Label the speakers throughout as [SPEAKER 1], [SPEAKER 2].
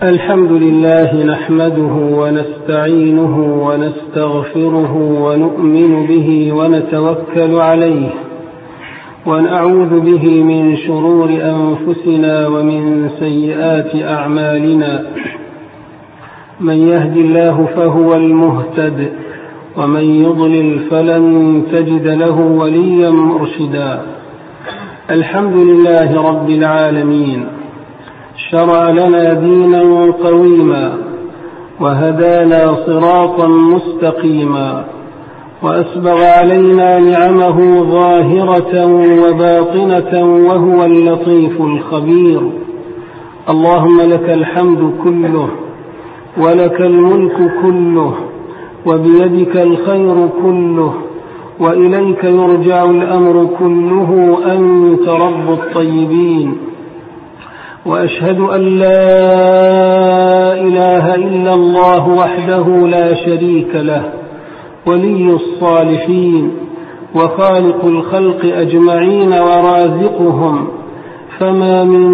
[SPEAKER 1] الحمد لله نحمده ونستعينه ونستغفره ونؤمن به ونتوكل عليه ونعوذ به من شرور أنفسنا ومن سيئات أعمالنا. من يهد الله فهو المهتد ومن يضلل فلن تجد له وليا مرشدا. الحمد لله رب العالمين، شرع لنا دينا قويما وهدانا صراطا مستقيما وأسبغ علينا نعمه ظاهرة وباطنة وهو اللطيف الخبير. اللهم لك الحمد كله ولك الملك كله وبيدك الخير كله وإليك يرجع الأمر كله، أنت رب الطيبين. وأشهد أن لا إله إلا الله وحده لا شريك له، ولي الصالحين وخالق الخلق أجمعين ورازقهم، فما من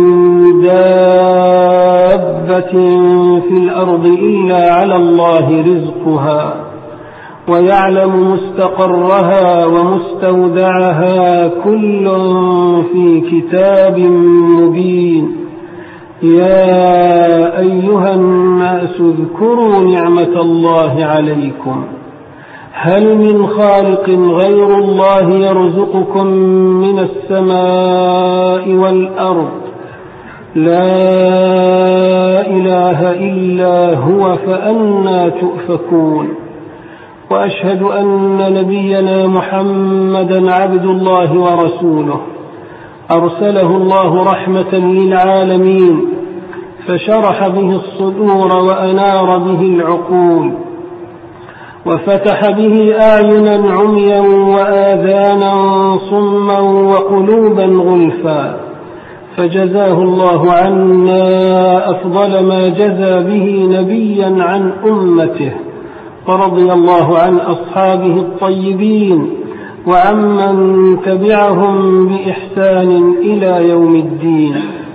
[SPEAKER 1] دابة في الأرض إلا على الله رزقها ويعلم مستقرها ومستودعها، كل في كتاب مبين. يا أيها الناس اذكروا نعمة الله عليكم، هل من خالق غير الله يرزقكم من السماء والأرض؟ لا إله إلا هو، فأنى تؤفكون. وأشهد أن نبينا محمدا عبد الله ورسوله، أرسله الله رحمة للعالمين، فشرح به الصدور وأنار به العقول وفتح به أعينا عميا وآذانا صما وقلوبا غلفا، فجزاه الله عنا أفضل ما جزى به نبيا عن أمته، ورضي الله عن أصحابه الطيبين وعمن تبعهم بإحسان إلى يوم الدين.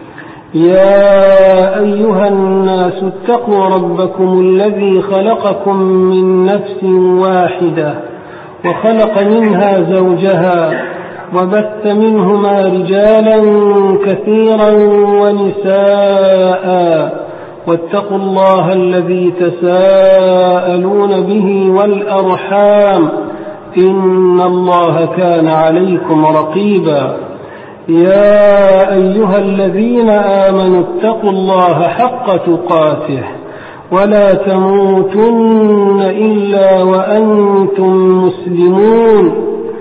[SPEAKER 1] يا أيها الناس اتقوا ربكم الذي خلقكم من نفس واحدة وخلق منها زوجها وبث منهما رجالا كثيرا ونساء، واتقوا الله الذي تساءلون به والأرحام، إن الله كان عليكم رقيبا. يا أيها الذين آمنوا اتقوا الله حق تقاته ولا تموتن إلا وأنتم مسلمون.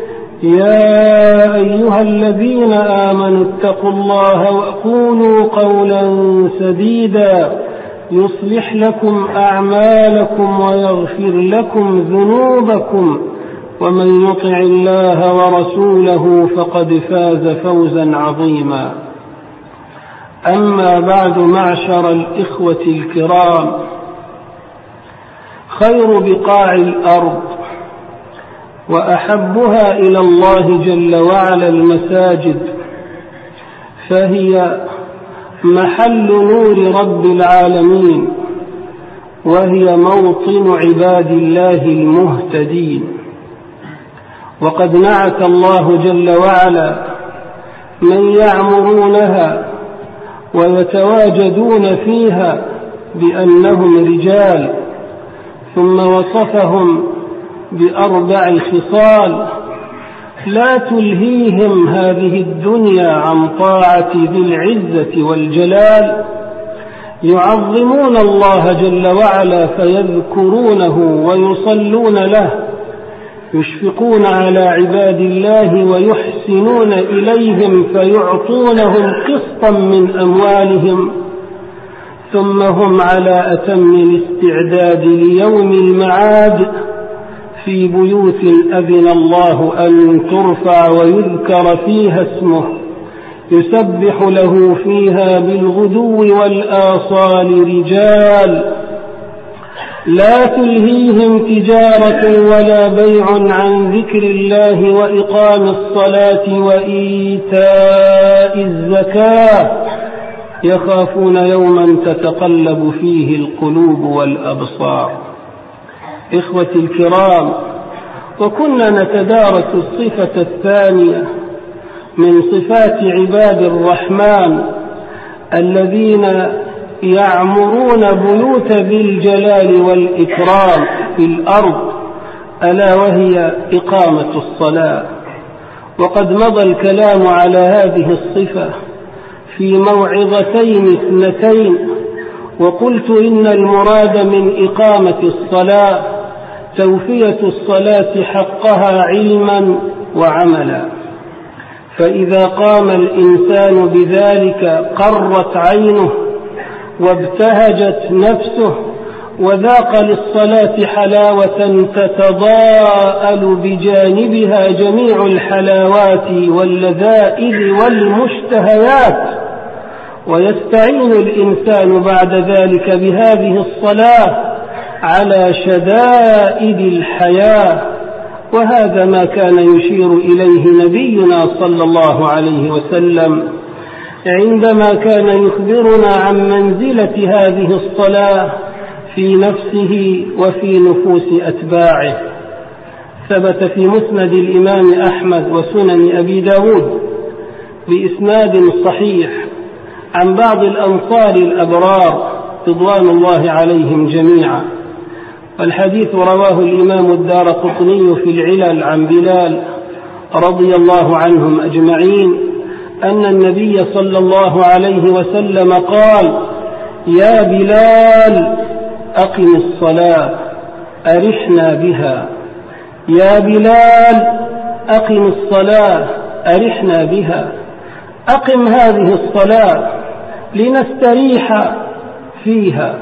[SPEAKER 1] يا أيها الذين آمنوا اتقوا الله وقولوا قولا سديدا يصلح لكم أعمالكم ويغفر لكم ذنوبكم، ومن يطع الله ورسوله فقد فاز فوزا عظيما. أما بعد، معشر الإخوة الكرام، خير بقاع الأرض وأحبها إلى الله جل وعلا المساجد، فهي محل نور رب العالمين، وهي موطن عباد الله المهتدين. وقد نعت الله جل وعلا من يعمرونها ويتواجدون فيها بأنهم رجال، ثم وصفهم بأربع خصال لا تلهيهم هذه الدنيا عن طاعة ذي العزة والجلال، يعظمون الله جل وعلا فيذكرونه ويصلون له، يشفقون على عباد الله ويحسنون إليهم فيعطونهم قسطا من أموالهم، ثم هم على أتم الاستعداد ليوم المعاد في بيوت أذن الله أن ترفع ويذكر فيها اسمه، يسبح له فيها بالغدو والآصال رجال لا تلهيهم تجارة ولا بيع عن ذكر الله وإقام الصلاة وإيتاء الزكاة، يخافون يوما تتقلب فيه القلوب والأبصار. إخوتي الكرام، وكنا نتدارس الصفة الثانية من صفات عباد الرحمن الذين يعمرون بيوت ذي الجلال والإكرام في الأرض، ألا وهي إقامة الصلاة. وقد مضى الكلام على هذه الصفة في موعظتين اثنتين، وقلت إن المراد من إقامة الصلاة توفية الصلاة حقها علما وعملا، فإذا قام الإنسان بذلك قرت عينه وابتهجت نفسه وذاق للصلاة حلاوة تتضاءل بجانبها جميع الحلاوات واللذائذ والمشتهيات، ويستعين الإنسان بعد ذلك بهذه الصلاة على شدائد الحياة. وهذا ما كان يشير إليه نبينا صلى الله عليه وسلم عندما كان يخبرنا عن منزلة هذه الصلاة في نفسه وفي نفوس أتباعه. ثبت في مسند الإمام أحمد وسنن أبي داود بإسناد صحيح عن بعض الأنصار الأبرار رضوان الله عليهم جميعا، الحديث رواه الإمام الدارقطني في العلل عن بلال رضي الله عنهم أجمعين أن النبي صلى الله عليه وسلم قال: يا بلال أقم الصلاة أرحنا بها، يا بلال أقم الصلاة أرحنا بها. أقم هذه الصلاة لنستريح فيها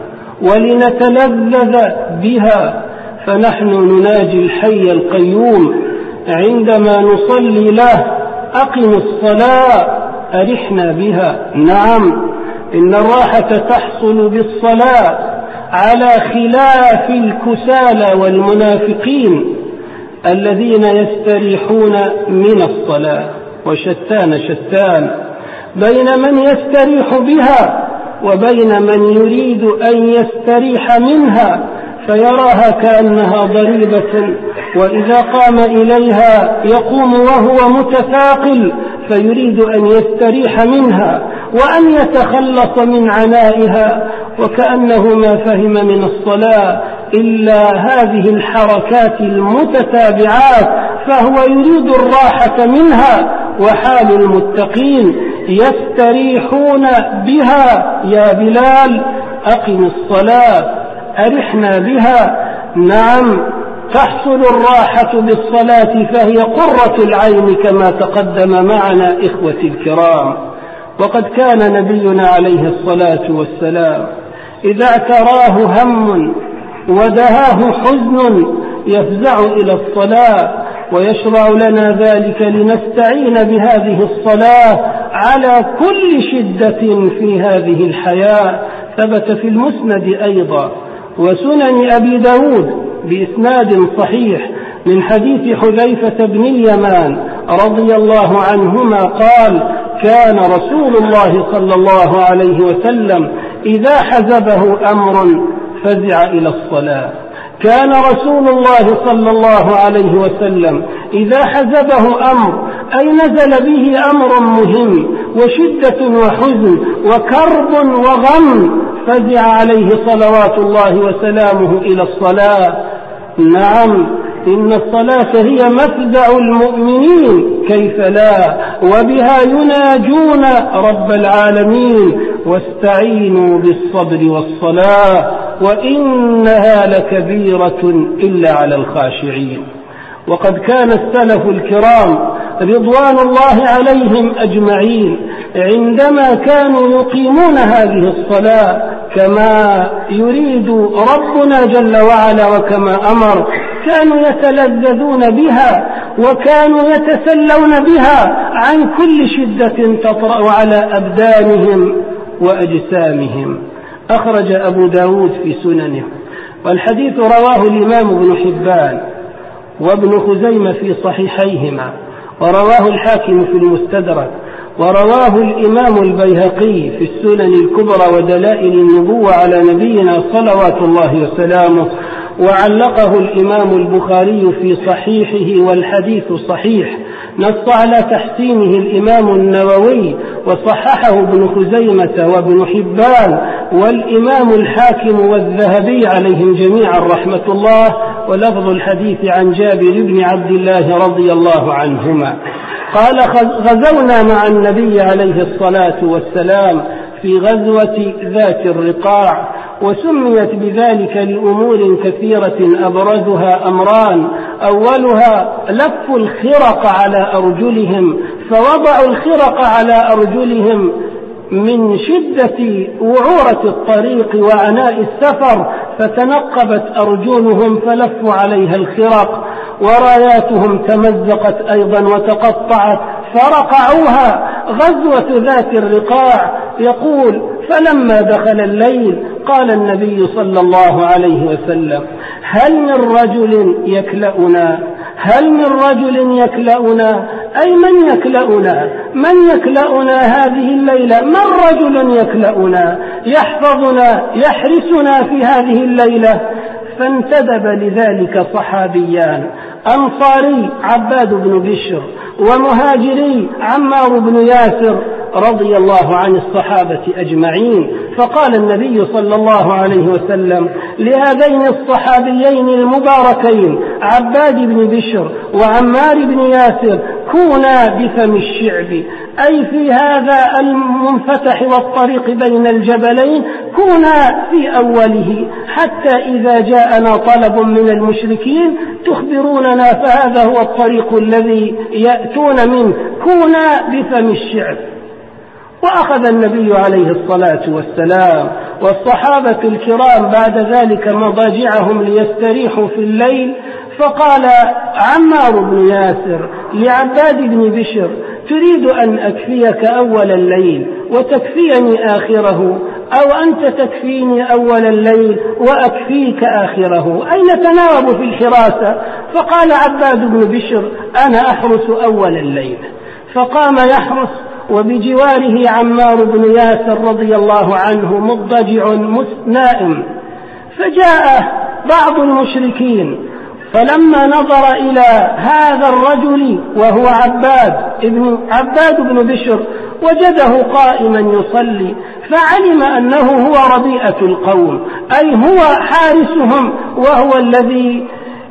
[SPEAKER 1] ولنتلذذ بها، فنحن نناجي الحي القيوم عندما نصلي له: أقم الصلاة أرحنا بها. نعم، إن الراحة تحصل بالصلاة على خلاف الكسالى والمنافقين الذين يستريحون من الصلاة. وشتان شتان بين من يستريح بها وبين من يريد أن يستريح منها فيراها كأنها ضريبة، وإذا قام إليها يقوم وهو متثاقل فيريد أن يستريح منها وأن يتخلص من عنائها، وكأنه ما فهم من الصلاة إلا هذه الحركات المتتابعات، فهو يريد الراحة منها. وحال المتقين يستريحون بها. يا بلال أقم الصلاة أرحنا بها. نعم، تحصل الراحة بالصلاة فهي قرة العين كما تقدم معنا إخوتي الكرام. وقد كان نبينا عليه الصلاة والسلام إذا اعتراه هم ودهاه حزن يفزع إلى الصلاة، ويشرع لنا ذلك لنستعين بهذه الصلاة على كل شدة في هذه الحياة. ثبت في المسند أيضا وسنن أبي داود بإسناد صحيح من حديث حذيفة بن اليمان رضي الله عنهما قال: كان رسول الله صلى الله عليه وسلم إذا حزبه أمر فزع إلى الصلاة. كان رسول الله صلى الله عليه وسلم إذا حزبه أمر أي نزل به أمر مهم وشدة وحزن وكرب وغم فزع عليه صلوات الله وسلامه إلى الصلاة. نعم، إن الصلاة هي مفزع المؤمنين كيف لا، وبها يناجون رب العالمين. واستعينوا بالصبر والصلاة وإنها لكبيرة إلا على الخاشعين. وقد كان السلف الكرام رضوان الله عليهم أجمعين عندما كانوا يقيمون هذه الصلاة كما يريد ربنا جل وعلا وكما أمر، كانوا يتلذذون بها وكانوا يتسلون بها عن كل شدة تطرأ على أبدانهم وأجسامهم. أخرج أبو داود في سننه، والحديث رواه الإمام ابن حبان وابن خزيمة في صحيحيهما، ورواه الحاكم في المستدرك، ورواه الإمام البيهقي في السنن الكبرى ودلائل النبوة على نبينا صلوات الله وسلامه، وعلقه الإمام البخاري في صحيحه والحديث صحيح. نص على تحسينه الإمام النووي وصححه ابن خزيمة وابن حبان والإمام الحاكم والذهبي عليهم جميعا رحمة الله. ولفظ الحديث عن جابر بن عبد الله رضي الله عنهما قال: غزونا مع النبي عليه الصلاة والسلام في غزوة ذات الرقاع، وسميت بذلك لأمور كثيرة أبرزها أمران: أولها لف الخرق على أرجلهم، فوضعوا الخرق على أرجلهم من شدة وعورة الطريق وعناء السفر، فتنقبت أرجلهم فلفوا عليها الخرق، وراياتهم تمزقت أيضا وتقطعت فرقعوها. غزوة ذات الرقاع يقول: فلما دخل الليل قال النبي صلى الله عليه وسلم: هل من رجل يكلأنا؟ هل من رجل يكلأنا؟ أي من يكلأنا؟ من يكلأنا هذه الليلة؟ من رجل يكلأنا يحفظنا يحرسنا في هذه الليلة؟ فانتدب لذلك صحابيان: أنصاري عباد بن بشر، ومهاجري عمار بن ياسر، رضي الله عن الصحابة أجمعين. فقال النبي صلى الله عليه وسلم لهذين الصحابيين المباركين عباد بن بشر وعمار بن ياسر: كونا بفم الشعب، أي في هذا المنفتح والطريق بين الجبلين، كونا في أوله، حتى إذا جاءنا طلب من المشركين تخبروننا فهذا هو الطريق الذي يأتون منه، كونا بفم الشعب. وأخذ النبي عليه الصلاة والسلام والصحابة الكرام بعد ذلك مضاجعهم ليستريحوا في الليل، فقال عمار بن ياسر لعباد بن بشر: تريد أن أكفيك أول الليل وتكفيني آخره، أو أنت تكفيني أول الليل وأكفيك آخره؟ أي نتناوب في الحراسة؟ فقال عباد بن بشر: أنا أحرس أول الليل. فقام يحرس، وبجواره عمار بن ياسر رضي الله عنه مضطجع نائم. فجاء بعض المشركين، فلما نظر إلى هذا الرجل وهو عباد بن بشر وجده قائما يصلي، فعلم أنه هو ربيئة القوم، أي هو حارسهم، وهو الذي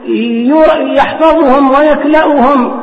[SPEAKER 1] يحفظهم ويكلأهم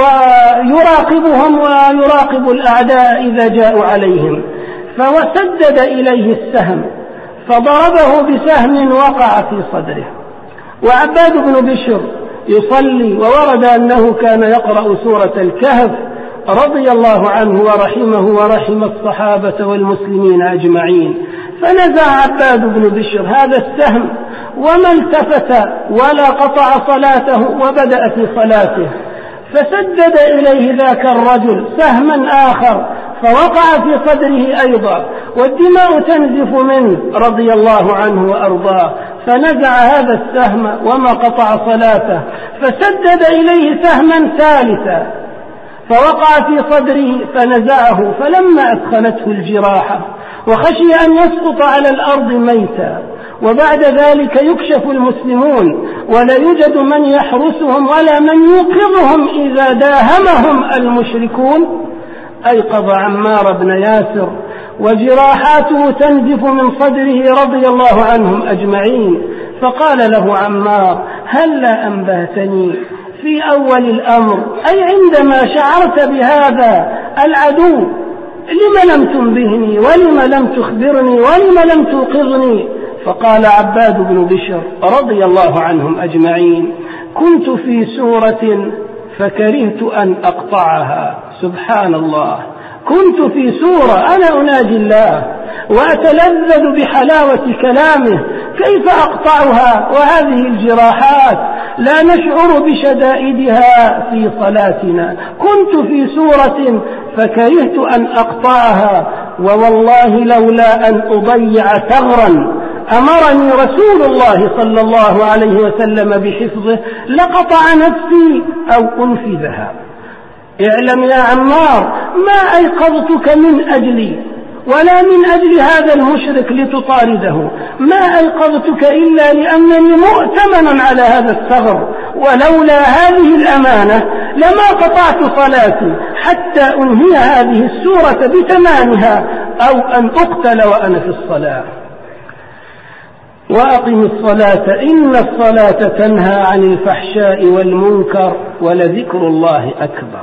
[SPEAKER 1] ويراقبهم ويراقب الأعداء إذا جاءوا عليهم. فوسدد إليه السهم فضربه بسهم وقع في صدره. وعباد بن بشر يصلي، وورد أنه كان يقرأ سورة الكهف، رضي الله عنه ورحمه ورحم الصحابة والمسلمين أجمعين. فنزع عباد بن بشر هذا السهم وما التفت ولا قطع صلاته وبدأ في صلاته، فسدد إليه ذاك الرجل سهما آخر فوقع في صدره أيضا، والدماء تنزف منه رضي الله عنه وأرضاه. فنزع هذا السهم وما قطع صلاته، فسدد إليه سهما ثالثا فوقع في صدره فنزعه، فلما أدخلته الجراحة وخشي أن يسقط على الأرض ميتا، وبعد ذلك يكشف المسلمون ولا يوجد من يحرسهم ولا من يوقظهم إذا داهمهم المشركون، أيقظ عمار بن ياسر وجراحاته تنزف من صدره رضي الله عنهم أجمعين. فقال له عمار: هلا أنبهتني في أول الأمر، أي عندما شعرت بهذا العدو، لم لم تنبهني ولم لم تخبرني ولم لم توقظني؟ فقال عباد بن بشر رضي الله عنهم أجمعين: كنت في سورة فكرهت أن أقطعها. سبحان الله، كنت في سورة أنا أناجي الله وأتلذذ بحلاوة كلامه، كيف أقطعها وهذه الجراحات لا نشعر بشدائدها في صلاتنا؟ كنت في سورة فكرهت أن أقطعها، ووالله لولا أن أضيع ثغرا أمرني رسول الله صلى الله عليه وسلم بحفظه لقطع نفسي أو أنفذها. اعلم يا عمار ما أيقظتك من أجلي ولا من أجل هذا المشرك لتطارده، ما أيقظتك إلا لأنني مؤتمن على هذا الثغر، ولولا هذه الأمانة لما قطعت صلاتي حتى أنهي هذه السورة بتمامها أو أن أقتل وأنا في الصلاة. وأقم الصلاة إن الصلاة تنهى عن الفحشاء والمنكر ولذكر الله أكبر.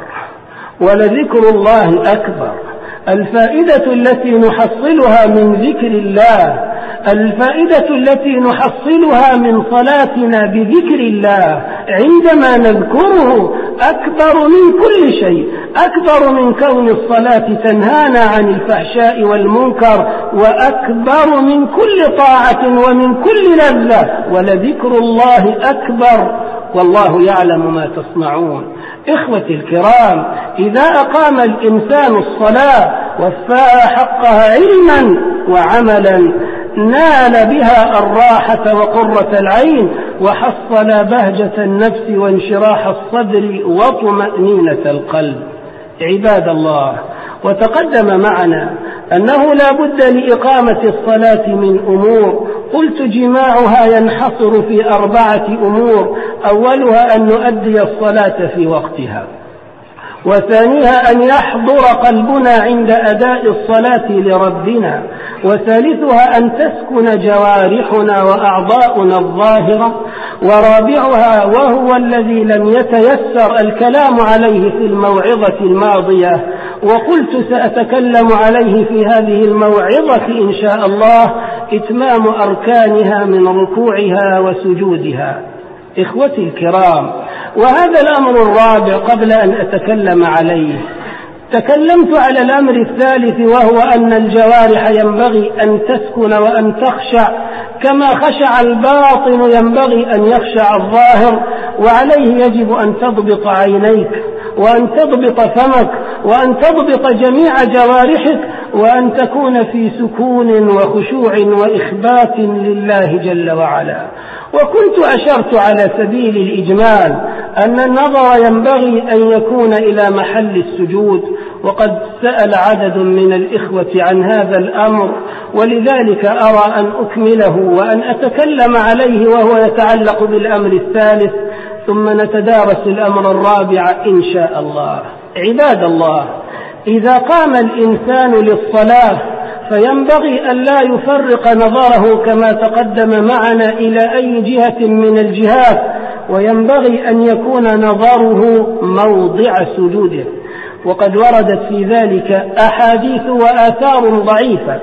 [SPEAKER 1] ولذكر الله أكبر. الفائدة التي نحصلها من ذكر الله، الفائدة التي نحصلها من صلاتنا بذكر الله عندما نذكره أكبر من كل شيء، أكبر من كون الصلاة تنهانا عن الفحشاء والمنكر، وأكبر من كل طاعة ومن كل لذة. ولذكر الله أكبر والله يعلم ما تصنعون. إخوتي الكرام، إذا أقام الإنسان الصلاة وفاها حقها علما وعملا نال بها الراحة وقرة العين، وحصل بهجة النفس وانشراح الصدر وطمأنينة القلب. عباد الله، وتقدم معنا أنه لا بد لإقامة الصلاة من أمور، قلت جماعها ينحصر في 4 أمور: أولها أن نؤدي الصلاة في وقتها، وثانيها أن يحضر قلبنا عند أداء الصلاة لربنا، وثالثها أن تسكن جوارحنا وأعضاؤنا الظاهرة، ورابعها وهو الذي لم يتيسر الكلام عليه في الموعظة الماضية وقلت سأتكلم عليه في هذه الموعظة إن شاء الله: إتمام أركانها من ركوعها وسجودها. إخوتي الكرام، وهذا الأمر الرابع قبل أن أتكلم عليه. تكلمت على الأمر الثالث، وهو أن الجوارح ينبغي أن تسكن وأن تخشع كما خشع الباطن ينبغي أن يخشع الظاهر، وعليه يجب أن تضبط عينيك وأن تضبط فمك وأن تضبط جميع جوارحك، وأن تكون في سكون وخشوع وإخبات لله جل وعلا. وكنت أشرت على سبيل الإجمال أن النظر ينبغي أن يكون إلى محل السجود، وقد سأل عدد من الإخوة عن هذا الأمر، ولذلك أرى أن أكمله وأن أتكلم عليه، وهو يتعلق بالأمر الثالث، ثم نتدارس الأمر الرابع إن شاء الله. عباد الله، إذا قام الإنسان للصلاة فينبغي أن لا يفرق نظره كما تقدم معنا إلى أي جهة من الجهات، وينبغي أن يكون نظره موضع سجوده. وقد وردت في ذلك أحاديث وآثار ضعيفة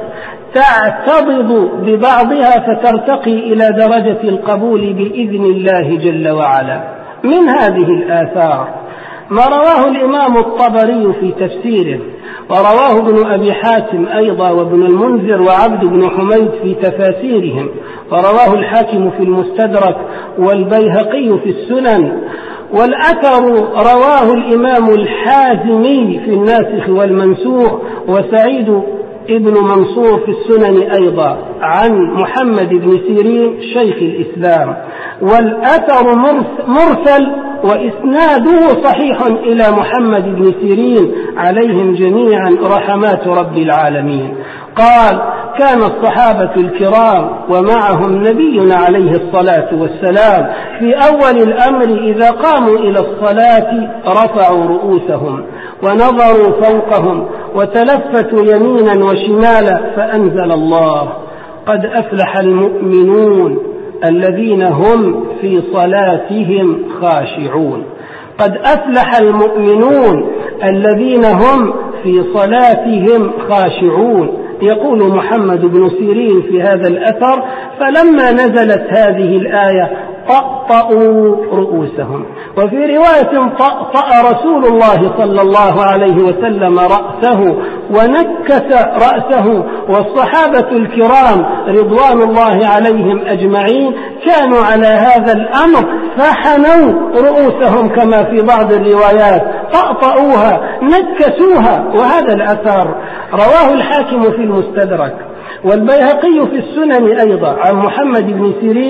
[SPEAKER 1] تعتضد ببعضها فترتقي إلى درجة القبول بإذن الله جل وعلا. من هذه الآثار ما رواه الإمام الطبري في تفسيره، ورواه ابن أبي حاتم أيضا، وابن المنذر وعبد بن حميد في تفاسيرهم، ورواه الحاكم في المستدرك والبيهقي في السنن. والأثر رواه الإمام الحازمي في الناسخ والمنسوخ، وسعيد ابن منصور في السنن أيضا، عن محمد بن سيرين شيخ الإسلام. والأثر مرسل وإسناده صحيح إلى محمد بن سيرين عليهم جميعا رحمات رب العالمين. قال: كان الصحابة الكرام ومعهم نبينا عليه الصلاة والسلام في أول الأمر إذا قاموا إلى الصلاة رفعوا رؤوسهم ونظروا فوقهم وتلفتوا يمينا وشمالا، فأنزل الله: قد أفلح المؤمنون الذين هم في صلاتهم خاشعون. قد أفلح المؤمنون الذين هم في صلاتهم خاشعون. يقول محمد بن سيرين في هذا الأثر: فلما نزلت هذه الآية طأطأوا رؤوسهم. وفي رواية: طأطأ رسول الله صلى الله عليه وسلم رأسه ونكس رأسه. والصحابة الكرام رضوان الله عليهم أجمعين كانوا على هذا الأمر فحنوا رؤوسهم كما في بعض الروايات، طأطأوها نكسوها. وهذا الأثر رواه الحاكم في المستدرك والبيهقي في السنن أيضا عن محمد بن سيرين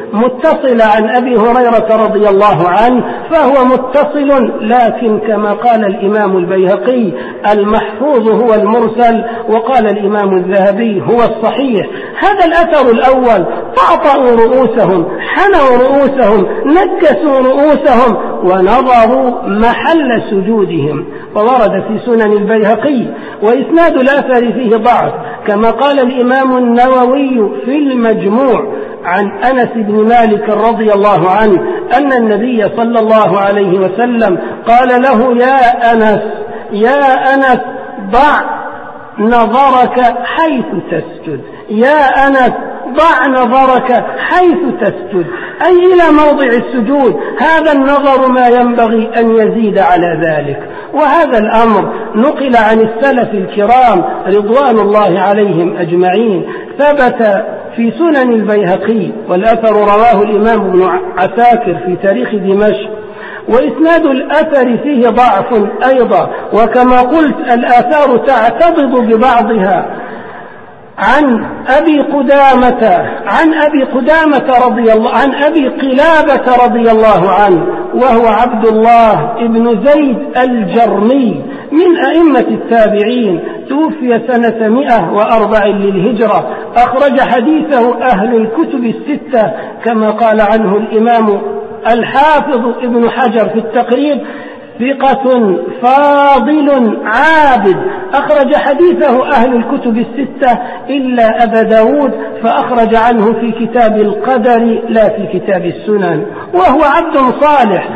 [SPEAKER 1] متصل عن أبي هريرة رضي الله عنه فهو متصل، لكن كما قال الإمام البيهقي المحفوظ هو المرسل، وقال الإمام الذهبي هو الصحيح. هذا الأثر الأول: طأطأوا رؤوسهم، حنوا رؤوسهم، نكسوا رؤوسهم ونظروا محل سجودهم، وورد في سنن البيهقي. وإسناد الأثر فيه ضعف، كما قال الإمام النووي في المجموع عن أنس بن مالك رضي الله عنه أن النبي صلى الله عليه وسلم قال له: يا أنس ضع نظرك حيث تسجد، يا أنس ضع نظرك حيث تسجد، أي إلى موضع السجود. هذا النظر ما ينبغي أن يزيد على ذلك. وهذا الأمر نقل عن السلف الكرام رضوان الله عليهم أجمعين، ثبت في سنن البيهقي، والأثر رواه الإمام ابن عساكر في تاريخ دمشق. وإسناد الأثر فيه ضعف أيضا، وكما قلت الآثار تعتضد ببعضها. عن أبي قلابة رضي الله عنه، وهو عبد الله بن زيد الجرمي من أئمة التابعين، توفي سنة 104 للهجرة، أخرج حديثه أهل الكتب الستة، كما قال عنه الإمام الحافظ ابن حجر في التقريب: ثقة فاضل عابد، أخرج حديثه أهل الكتب الستة إلا أبا داود، فأخرج عنه في كتاب القدر لا في كتاب السنن. وهو عبد صالح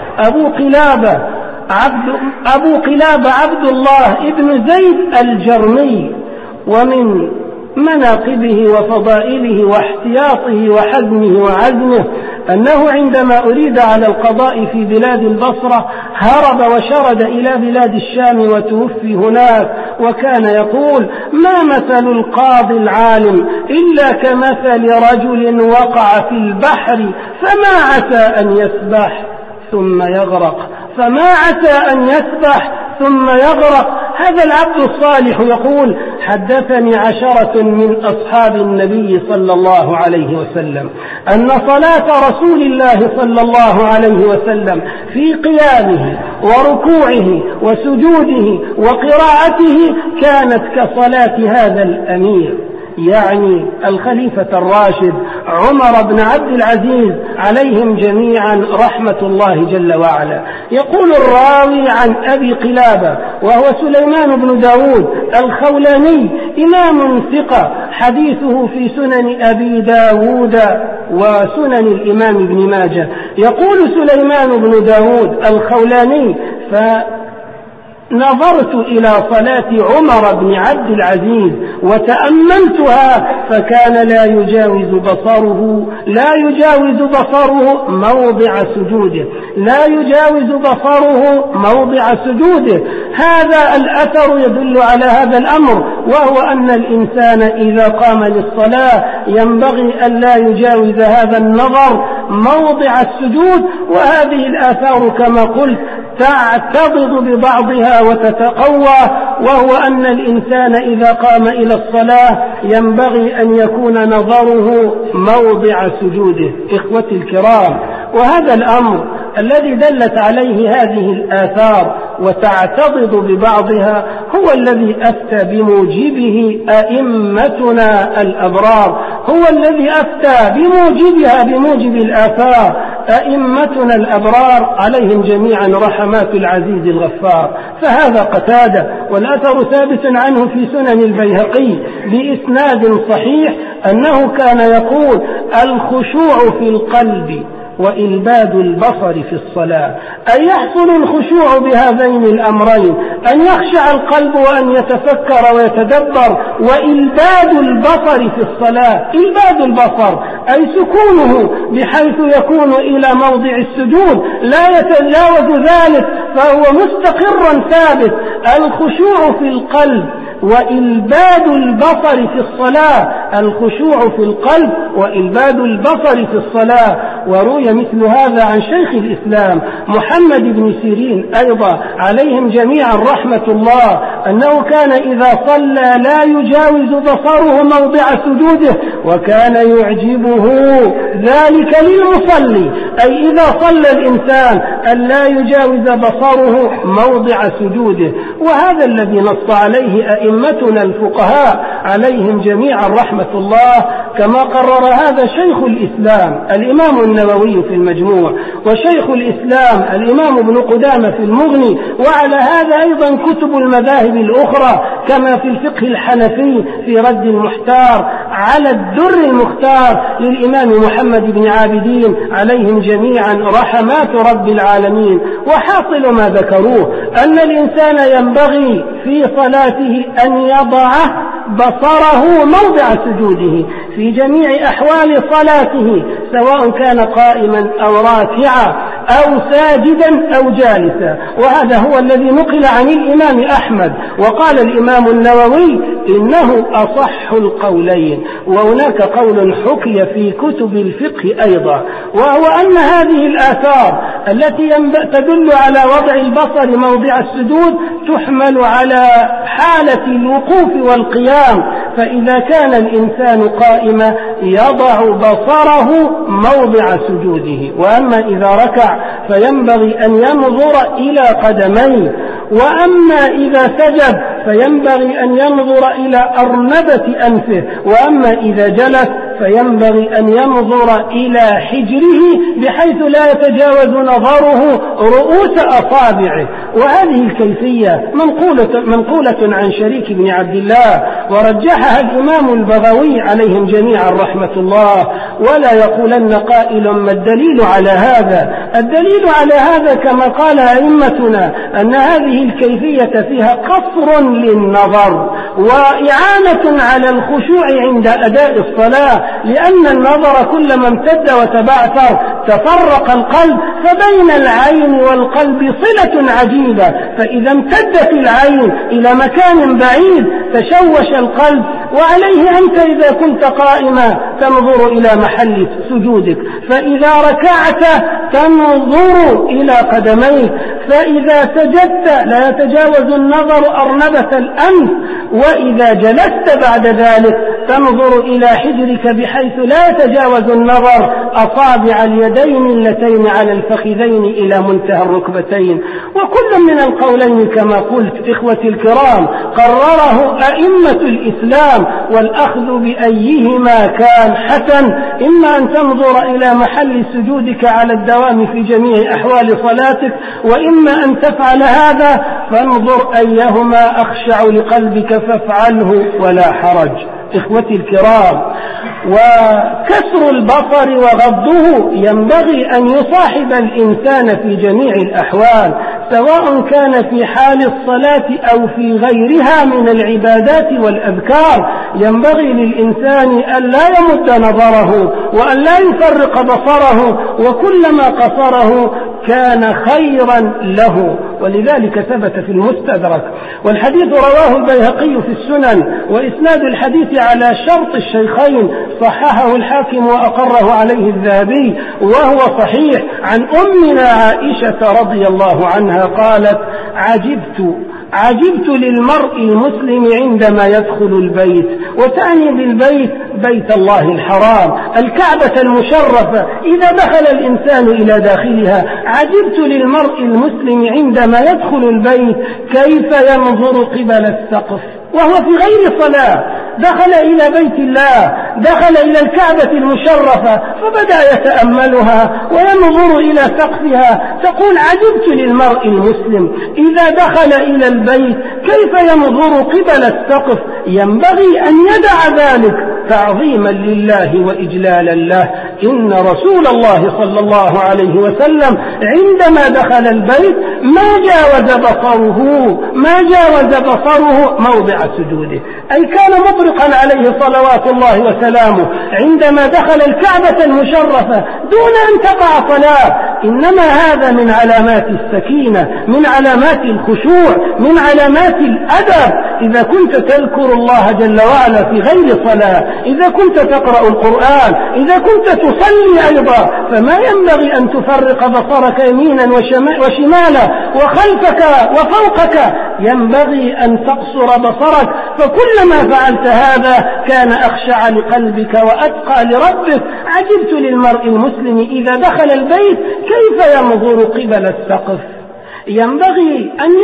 [SPEAKER 1] أبو قلابة عبد الله ابن زيد الجرمي. ومن مناقبه وفضائله واحتياطه وحزمه وعزمه أنه عندما أريد على القضاء في بلاد البصرة هرب وشرد إلى بلاد الشام وتوفي هناك، وكان يقول: ما مثل القاضي العالم إلا كمثل رجل وقع في البحر فما عسى أن يسبح ثم يغرق. هذا العبد الصالح يقول: حدثني 10 من أصحاب النبي صلى الله عليه وسلم أن صلاة رسول الله صلى الله عليه وسلم في قيامه وركوعه وسجوده وقراءته كانت كصلاة هذا الأمير، يعني الخليفة الراشد عمر بن عبد العزيز عليهم جميعا رحمة الله جل وعلا. يقول الراوي عن أبي قلابة وهو سليمان بن داود الخولاني، إمام ثقة، حديثه في سنن أبي داود وسنن الإمام ابن ماجه. يقول سليمان بن داود الخولاني: نظرت إلى صلاة عمر بن عبد العزيز وتأملتها فكان لا يجاوز بصره موضع سجوده. هذا الأثر يدل على هذا الأمر، وهو أن الإنسان إذا قام للصلاة ينبغي أن لا يجاوز هذا النظر موضع السجود. وهذه الآثار كما قلت تعتضد ببعضها وتتقوى، وهو أن الإنسان إذا قام إلى الصلاة ينبغي أن يكون نظره موضع سجوده. إخوتي الكرام، وهذا الأمر الذي دلت عليه هذه الآثار وتعتضد ببعضها هو الذي أفتى بموجبه أئمتنا الأبرار، هو الذي أفتى بموجب الآثار أئمتنا الأبرار عليهم جميعا رحمات العزيز الغفار. فهذا قتادة، والأثر ثابت عنه في سنن البيهقي بإسناد صحيح أنه كان يقول: الخشوع في القلب وإلباد البصر في الصلاة. أن يحصل الخشوع بهذين الأمرين، أن يخشع القلب وأن يتفكر ويتدبر، وإلباد البصر في الصلاة. إلباد البصر أي سكونه بحيث يكون إلى موضع السجود لا يتجاوز ذلك، فهو مستقرا ثابت. الخشوع في القلب وإلباد البصر في الصلاة الخشوع في القلب وإلباد البصر في الصلاة. وروي مثل هذا عن شيخ الإسلام محمد بن سيرين أيضا عليهم جميعا رحمة الله، أنه كان إذا صلى لا يجاوز بصره موضع سجوده، وكان يعجبه ذلك للمصلي، أي إذا صلى الإنسان أن لا يجاوز بصره موضع سجوده. وهذا الذي نص عليه أئمتنا الفقهاء عليهم جميعا رحمة الله، كما قرر هذا شيخ الإسلام الإمام النووي في المجموع، وشيخ الإسلام الإمام ابن قدامة في المغني، وعلى هذا أيضا كتب المذاهب الأخرى كما في الفقه الحنفي في رد المحتار على الدر المختار للإمام محمد بن عابدين عليهم جميعا رحمات رب العالمين. وحاصل ما ذكروه أن الإنسان ينبغي في صلاته أن يضع بصره موضع سجوده في جميع أحوال صلاته، سواء كان قائما أو راكعا أو ساجدا أو جالسا. وهذا هو الذي نقل عن الإمام أحمد، وقال الإمام النووي إنه أصح القولين. وهناك قول حكي في كتب الفقه أيضا، وهو أن هذه الآثار التي تدل على وضع البصر موضع السجود تحمل على حالة الوقوف والقيام، فإذا كان الإنسان قائما يضع بصره موضع سجوده، وأما إذا ركع فينبغي أن ينظر إلى قدميه، وأما إذا سجد فينبغي أن ينظر إلى أرنبة أنفه، وأما إذا جلس فينبغي أن ينظر إلى حجره بحيث لا يتجاوز نظره رؤوس أصابعه. وهذه الكيفية منقولة عن شريك بن عبد الله، ورجحها الإمام البغوي عليهم جميعا رحمة الله. ولا يقولن قائل ما الدليل على هذا؟ الدليل على هذا كما قال أئمتنا أن هذه الكيفية فيها قصر للنظر وإعانة على الخشوع عند أداء الصلاة، لأن النظر كلما امتد وتبعثر تفرق القلب، فبين العين والقلب صلة عجيبة، فإذا امتدت العين إلى مكان بعيد تشوش القلب. وعليه أنت إذا كنت قائما تنظر إلى محل سجودك، فإذا ركعت تنظر إلى قدميك، فإذا سجدت لا يتجاوز النظر أرنبة الأنف، وإذا جلست بعد ذلك تنظر إلى حجرك بحيث لا يتجاوز النظر أصابع اليدين اللتين على الفخذين إلى منتهى الركبتين. وكل من القولين كما قلت إخوتي الكرام قرره أئمة الإسلام، والأخذ بأيهما كان حسن، إما أن تنظر إلى محل سجودك على الدوام في جميع أحوال صلاتك، وإما أن تفعل هذا فانظر أيهما أخشع لقلبك فافعله ولا حرج. إخوتي الكرام، وكسر البصر وغضه ينبغي أن يصاحب الإنسان في جميع الأحوال، سواء كان في حال الصلاة أو في غيرها من العبادات والأذكار. ينبغي للإنسان أن لا يمد نظره وأن لا يفرق بصره، وكلما قصره كان خيرا له. ولذلك ثبت في المستدرك، والحديث رواه البيهقي في السنن، وإسناد الحديث على شرط الشيخين، صححه الحاكم وأقره عليه الذهبي وهو صحيح، عن أمنا عائشة رضي الله عنها قالت: عجبت للمرء المسلم عندما يدخل البيت، وتعني بالبيت بيت الله الحرام، الكعبة المشرفة، إذا دخل الإنسان إلى داخلها. عجبت للمرء المسلم عندما يدخل البيت كيف ينظر قبل السقف وهو في غير صلاة، دخل إلى بيت الله، دخل إلى الكعبة المشرفة، فبدأ يتأملها وينظر إلى سقفها. تقول: عجبت للمرء المسلم إذا دخل إلى البيت كيف ينظر قبل السقف. ينبغي أن يدع ذلك تعظيما لله وإجلالا له. إن رسول الله صلى الله عليه وسلم عندما دخل البيت ما جاوز بصره موضع سجوده، أي كان مطرقا عليه صلوات الله وسلامه عندما دخل الكعبة المشرفة دون أن تقع صلاة، إنما هذا من علامات السكينة، من علامات الخشوع، من علامات الأدب. إذا كنت تذكر الله جل وعلا في غير صلاة، إذا كنت تقرأ القرآن، إذا كنت تصلي أيضا، فما ينبغي أن تفرق بصرك يمينا وشمالا وخلفك وفوقك، ينبغي أن تقصر بصرك. فكلما فعلت هذا كان أخشع لقلبك وأتقى لربك. عجبت للمرء المسلم إذا دخل البيت كيف ينظر قبل السقف. ينبغي أن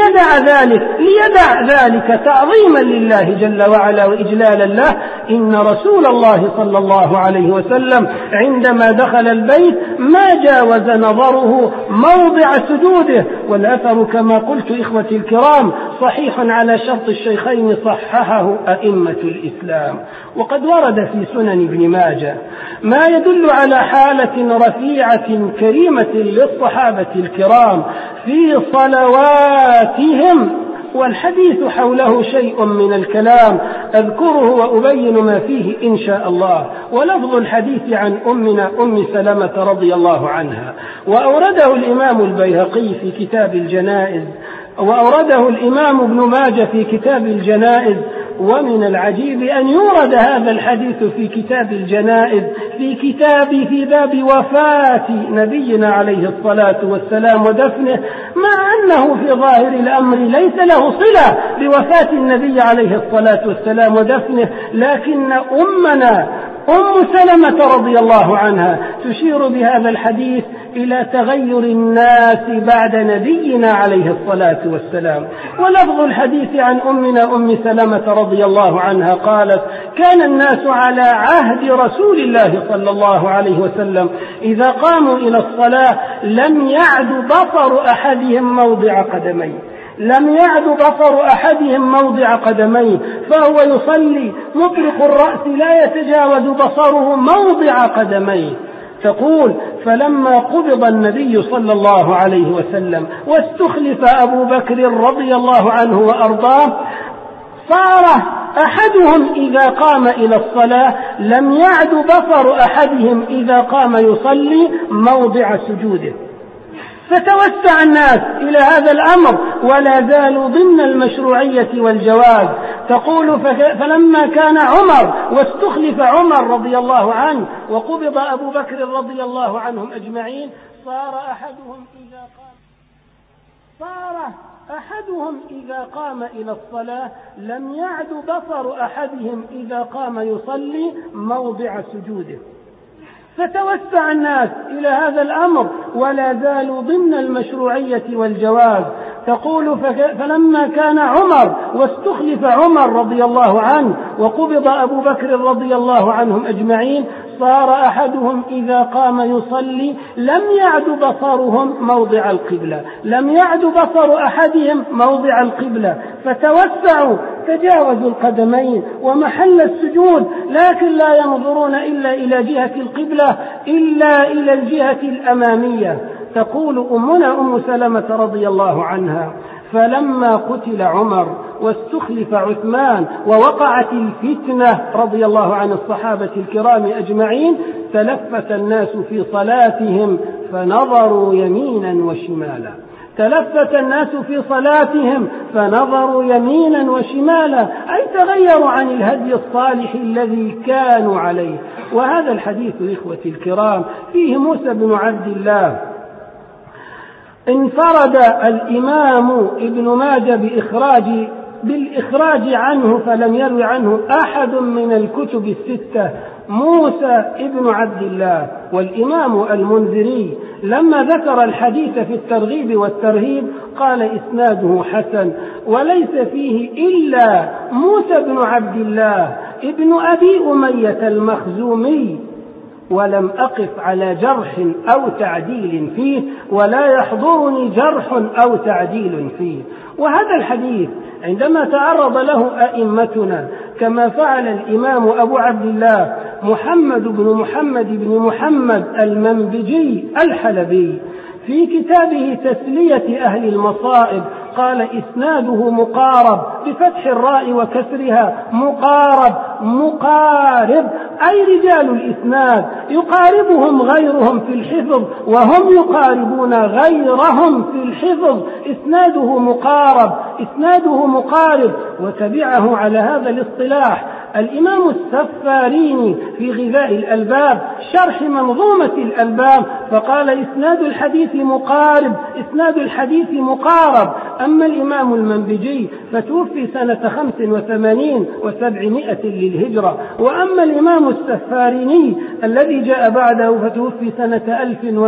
[SPEAKER 1] ليدع ذلك تعظيما لله جل وعلا وإجلالا له. إن رسول الله صلى الله عليه وسلم عندما دخل البيت ما جاوز نظره موضع سجوده، والأثر كما قلت إخوتي الكرام صحيح على شرط الشيخين، صححه أئمة الإسلام. وقد ورد في سنن ابن ماجه ما يدل على حالة رفيعة كريمة للصحابة الكرام في صلواتهم، والحديث حوله شيء من الكلام أذكره وأبين ما فيه إن شاء الله. ولفظ الحديث عن أمنا أم سلمة رضي الله عنها، وأورده الإمام البيهقي في كتاب الجنائز، وأورده الإمام ابن ماجه في كتاب الجنائز. ومن العجيب أن يورد هذا الحديث في كتاب الجنائز في باب وفاة نبينا عليه الصلاة والسلام ودفنه، مع أنه في ظاهر الأمر ليس له صلة بوفاة النبي عليه الصلاة والسلام ودفنه، لكن أمنا أم سلمة رضي الله عنها تشير بهذا الحديث إلى تغير الناس بعد نبينا عليه الصلاة والسلام. ولفظ الحديث عن أمنا أم سلمة رضي الله عنها قالت: كان الناس على عهد رسول الله صلى الله عليه وسلم إذا قاموا إلى الصلاة لم يعد بصر أحدهم موضع قدميه، فهو يصلي مطلق الرأس لا يتجاوز بصره موضع قدميه. تقول: فلما قبض النبي صلى الله عليه وسلم واستخلف أبو بكر رضي الله عنه وأرضاه، صار أحدهم إذا قام إلى الصلاة لم يعد بصر أحدهم إذا قام يصلي موضع سجوده. فتوسع الناس إلى هذا الأمر ولا زالوا ضمن المشروعية والجواز. تقول: فلما كان عمر واستخلف عمر رضي الله عنه وقبض أبو بكر رضي الله عنهم أجمعين، صار أحدهم إذا قام إلى الصلاة لم يعد بصر أحدهم إذا قام يصلي موضع سجوده. فتوسع الناس إلى هذا الأمر ولا زالوا ضمن المشروعية والجواز. تقول: فلما كان عمر واستخلف عمر رضي الله عنه وقبض أبو بكر رضي الله عنهم أجمعين، صار أحدهم إذا قام يصلي لم يعد بصر أحدهم موضع القبلة، فتوسعوا تجاوزوا القدمين ومحل السجود، لكن لا ينظرون إلا إلى جهة القبلة، إلا إلى الجهة الأمامية. تقول أمنا أم سلمة رضي الله عنها: فلما قتل عمر واستخلف عثمان ووقعت الفتنة رضي الله عن الصحابة الكرام أجمعين، تلفت الناس في صلاتهم فنظروا يمينا وشمالا، أي تغيروا عن الهدي الصالح الذي كانوا عليه. وهذا الحديث إخوتي الكرام فيه موسى بن عبد الله. انفرد الإمام ابن ماجه بالإخراج عنه، فلم يروي عنه أحد من الكتب الستة، موسى ابن عبد الله. والإمام المنذري لما ذكر الحديث في الترغيب والترهيب قال: إسناده حسن، وليس فيه إلا موسى بن عبد الله ابن أبي أمية المخزومي، ولم أقف على جرح أو تعديل فيه، ولا يحضرني جرح أو تعديل فيه. وهذا الحديث عندما تعرض له أئمتنا كما فعل الإمام أبو عبد الله محمد بن محمد المنبجي الحلبي في كتابه تسلية أهل المصائب قال إسناده مقارب بفتح الراء وكسرها، مقارب أي رجال الإسناد يقاربهم غيرهم في الحفظ وهم يقاربون غيرهم في الحفظ، إسناده مقارب. وتبعه على هذا الاصطلاح الإمام السفاريني في غذاء الألباب شرح منظومة الألباب، فقال إسناد الحديث مقارب. أما الإمام المنبجي فتوفي سنة 85 و700 للهجرة، وأما الإمام السفاريني الذي جاء بعده فتوفي سنة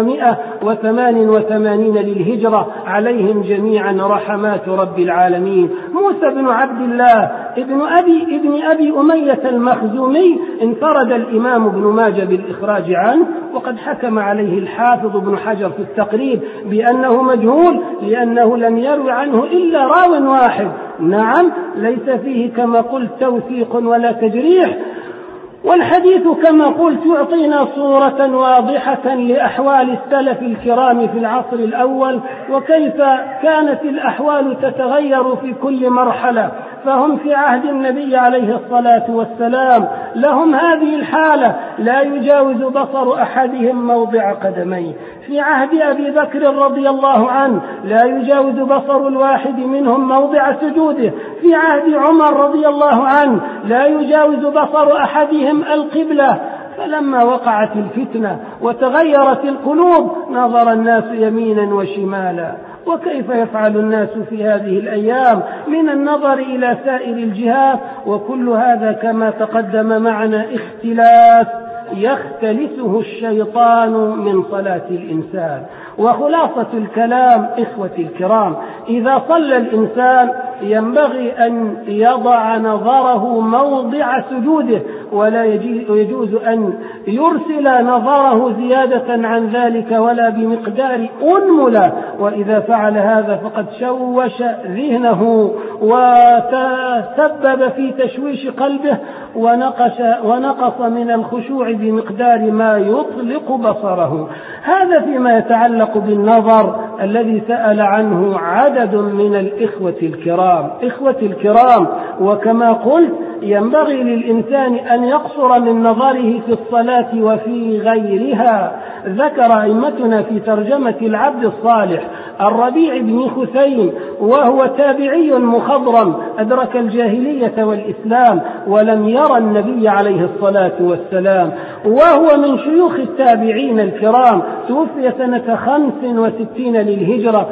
[SPEAKER 1] 1188 للهجرة، عليهم جميعا رحمات رب العالمين. موسى بن عبد الله ابن أبي أمية المخزومي انفرد الإمام ابن ماجه بالإخراج عنه، وقد حكم عليه الحافظ ابن حجر في التقريب بأنه مجهول لأنه لم يروي عنه إلا راو واحد. نعم، ليس فيه كما قلت توثيق ولا تجريح، والحديث كما قلت يعطينا صورة واضحة لأحوال السلف الكرام في العصر الأول، وكيف كانت الأحوال تتغير في كل مرحلة. فهم في عهد النبي عليه الصلاة والسلام لهم هذه الحالة، لا يجاوز بصر أحدهم موضع قدميه. في عهد أبي بكر رضي الله عنه لا يجاوز بصر الواحد منهم موضع سجوده. في عهد عمر رضي الله عنه لا يجاوز بصر أحدهم القبلة. فلما وقعت الفتنة وتغيرت القلوب نظر الناس يمينا وشمالا. وكيف يفعل الناس في هذه الأيام من النظر إلى سائر الجهات؟ وكل هذا كما تقدم معنا اختلاس يختلسه الشيطان من صلاة الإنسان. وخلاصة الكلام إخوتي الكرام، إذا صلى الإنسان ينبغي أن يضع نظره موضع سجوده، ولا يجوز أن يرسل نظره زيادة عن ذلك ولا بمقدار أنملة، وإذا فعل هذا فقد شوش ذهنه وتسبب في تشويش قلبه ونقص من الخشوع بمقدار ما يطلق بصره. هذا فيما يتعلق بالنظر الذي سأل عنه عدد من الإخوة الكرام. إخوتي الكرام، وكما قلت ينبغي للإنسان أن يقصر من نظره في الصلاة وفي غيرها. ذكر أئمتنا في ترجمة العبد الصالح الربيع بن خثيم، وهو تابعي مخضرم أدرك الجاهلية والإسلام ولم يرى النبي عليه الصلاة والسلام، وهو من شيوخ التابعين الكرام، توفي سنة 65 للهجرة.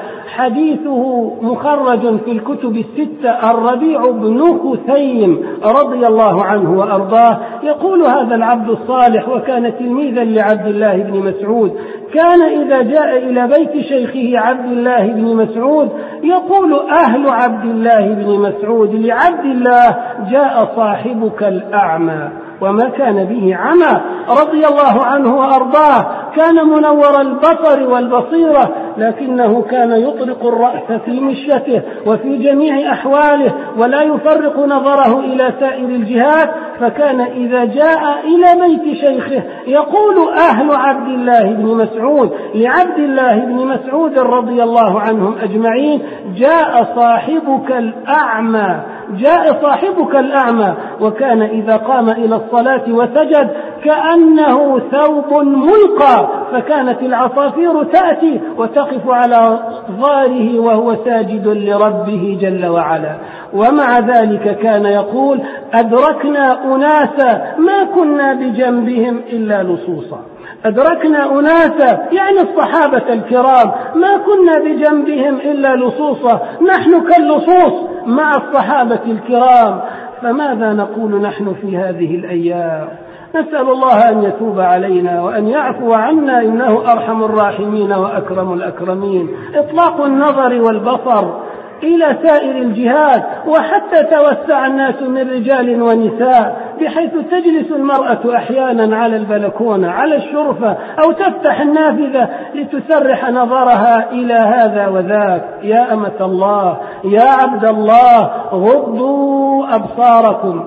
[SPEAKER 1] حديثه مخرج في الكتب الستة. الربيع بن خثيم رضي الله عنه وأرضاه يقول هذا العبد الصالح، وكان تلميذا لعبد الله بن مسعود، كان إذا جاء إلى بيت شيخه عبد الله بن مسعود يقول أهل عبد الله بن مسعود لعبد الله: جاء صاحبك الأعمى. وما كان به عمى رضي الله عنه وأرضاه، كان منور البصر والبصيرة، لكنه كان يطلق الرأس في مشيته وفي جميع أحواله ولا يفرق نظره إلى سائر الجهات. فكان إذا جاء إلى بيت شيخه يقول أهل عبد الله بن مسعود لعبد الله بن مسعود رضي الله عنهم أجمعين: جاء صاحبك الأعمى، جاء صاحبك الأعمى. وكان إذا قام إلى الصلاة وسجد كأنه ثوب ملقى، فكانت العصافير تأتي وتقف على ظهره وهو ساجد لربه جل وعلا. ومع ذلك كان يقول: أدركنا أناسا ما كنا بجنبهم إلا لصوصا. أدركنا أناسا يعني الصحابة الكرام ما كنا بجنبهم إلا لصوصا، نحن كاللصوص مع الصحابة الكرام. فماذا نقول نحن في هذه الأيام؟ نسأل الله أن يتوب علينا وأن يعفو عنا، إنه أرحم الراحمين وأكرم الأكرمين. إطلاق النظر والبصر إلى سائر الجهات، وحتى توسع الناس من رجال ونساء، بحيث تجلس المرأة أحيانا على البلكونة على الشرفة أو تفتح النافذة لتسرح نظرها إلى هذا وذاك. يا أمة الله، يا عبد الله، غضوا أبصاركم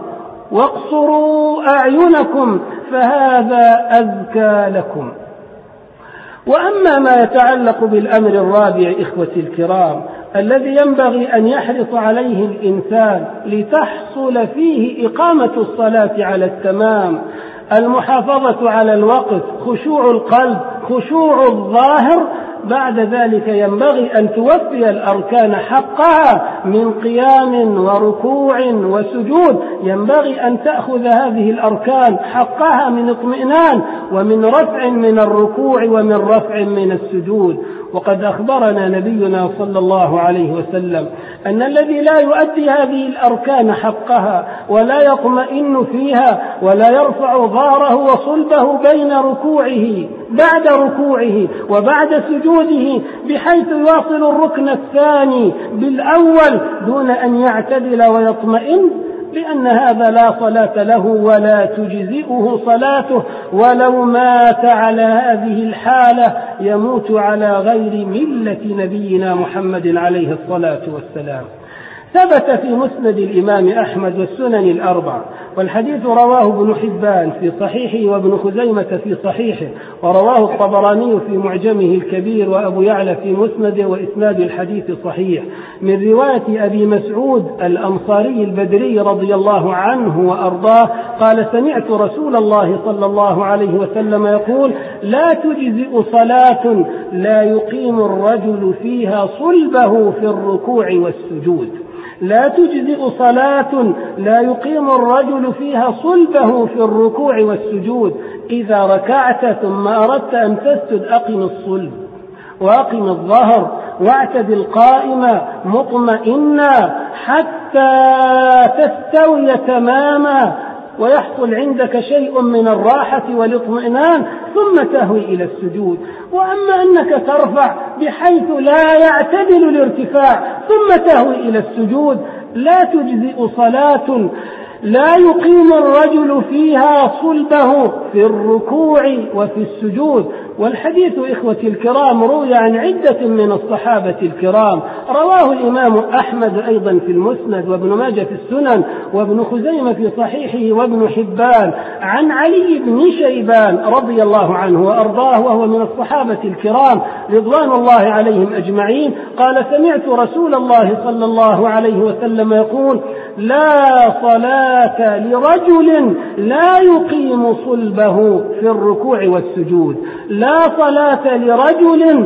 [SPEAKER 1] واقصروا أعينكم فهذا أزكى لكم. وأما ما يتعلق بالأمر الرابع إخوتي الكرام، الذي ينبغي أن يحرص عليه الإنسان لتحصل فيه إقامة الصلاة على التمام، المحافظة على الوقت، خشوع القلب، خشوع الظاهر. بعد ذلك ينبغي أن توفي الأركان حقها من قيام وركوع وسجود، ينبغي أن تأخذ هذه الأركان حقها من اطمئنان ومن رفع من الركوع ومن رفع من السجود. وقد أخبرنا نبينا صلى الله عليه وسلم أن الذي لا يؤدي هذه الأركان حقها ولا يطمئن فيها ولا يرفع ظهره وصلبه بين ركوعه بعد ركوعه وبعد سجوده بحيث يواصل الركن الثاني بالأول دون أن يعتدل ويطمئن، لأن هذا لا صلاة له ولا تجزئه صلاته، ولو مات على هذه الحالة يموت على غير ملة نبينا محمد عليه الصلاة والسلام. ثبت في مسند الإمام أحمد والسنن الأربع، والحديث رواه ابن حبان في صحيحه وابن خزيمة في صحيحه، ورواه الطبراني في معجمه الكبير وأبو يعلى في مسنده، وإسناد الحديث صحيح، من رواية أبي مسعود الأنصاري البدري رضي الله عنه وأرضاه قال: سمعت رسول الله صلى الله عليه وسلم يقول: لا تجزئ صلاة لا يقيم الرجل فيها صلبه في الركوع والسجود. لا تجزئ صلاة لا يقيم الرجل فيها صلبه في الركوع والسجود. إذا ركعت ثم أردت أن تسجد أقم الصلب وأقم الظهر واعتدل قائما مطمئنا حتى تستوي تماما ويحصل عندك شيء من الراحة والاطمئنان، ثم تهوي إلى السجود. وأما أنك ترفع بحيث لا يعتدل الارتفاع ثم تهوي إلى السجود، لا تجزئ صلاة لا يقيم الرجل فيها صلبه في الركوع وفي السجود. والحديث إخوتي الكرام روي عن عدة من الصحابة الكرام، رواه الإمام أحمد أيضا في المسند، وابن ماجه في السنن، وابن خزيمة في صحيحه، وابن حبان عن علي بن شيبان رضي الله عنه وأرضاه، وهو من الصحابة الكرام رضوان الله عليهم أجمعين، قال: سمعت رسول الله صلى الله عليه وسلم يقول: لا صلاة لرجل لا يقيم صلبه في الركوع والسجود. لا صلاة لرجل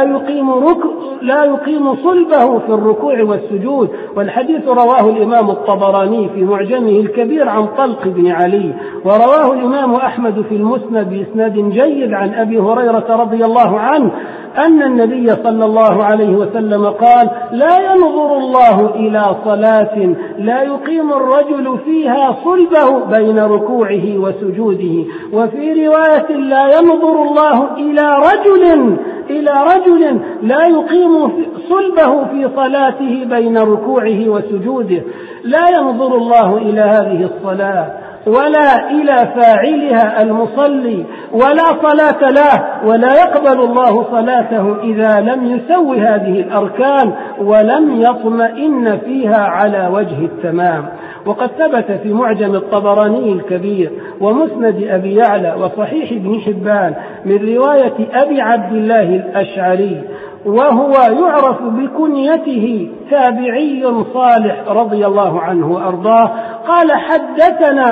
[SPEAKER 1] لا يقيم صلبه في الركوع والسجود. والحديث رواه الإمام الطبراني في معجمه الكبير عن طلق بن علي، ورواه الإمام أحمد في المسند بإسناد جيد عن أبي هريرة رضي الله عنه أن النبي صلى الله عليه وسلم قال: لا ينظر الله إلى صلاة لا يقيم الرجل فيها صلبه بين ركوعه وسجوده. وفي رواية: لا ينظر الله إلى رجل لا يقيم صلبه في صلاته بين ركوعه وسجوده. لا ينظر الله إلى هذه الصلاة ولا إلى فاعلها المصلي، ولا صلاة له، ولا يقبل الله صلاته إذا لم يسوي هذه الأركان ولم يطمئن فيها على وجه التمام. وقد ثبت في معجم الطبراني الكبير ومسند أبي يعلى وصحيح ابن حبان من رواية أبي عبد الله الأشعري، وهو يعرف بكنيته تابعي صالح رضي الله عنه وأرضاه، قال: حدثنا